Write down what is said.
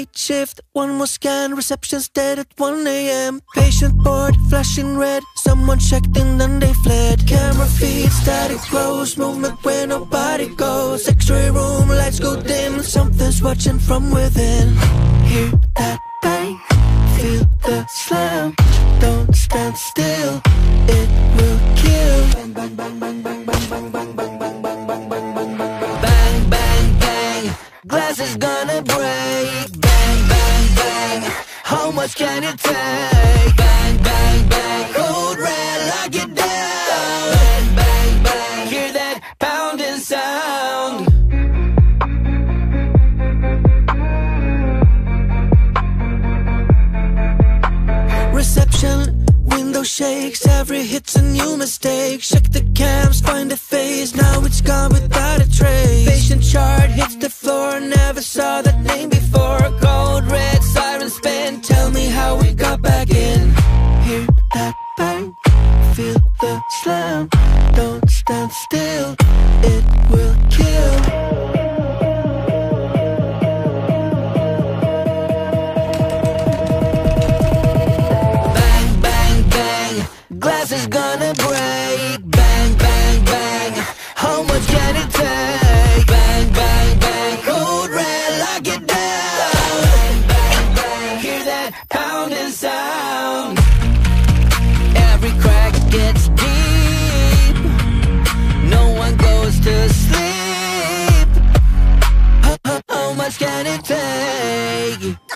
Night shift, one more scan, reception's dead at 1 a.m. Patient board, flashing red, someone checked in then they fled. Camera feed, static close, movement where nobody goes. X-ray room, lights go dim, something's watching from within. Hear that bang, feel the slam, don't stand still, it will kill. Bang, bang, bang, bang, bang, bang, bang, bang, bang, bang, bang, bang, bang, bang, bang, bang. Bang, bang, bang, glass is gonna break. Bang, bang, bang, how much can it take? Bang, bang, bang, code red, lock it down. Bang, bang, bang, hear that pounding sound. Reception, window shakes, every hit's a new mistake. Check the cams, find a face, now it's gone without a trace. Patient chart hits the floor, never saw that name before. Cold red siren spin, tell me how we got back in. Hear that bang, feel the slam, don't stand still, it will kill. Glass is gonna break. Bang, bang, bang, how much can it take? Bang, bang, bang, code red, lock it down. Bang, bang, bang, hear that pounding sound. Every crack gets deep, no one goes to sleep. How much can it take?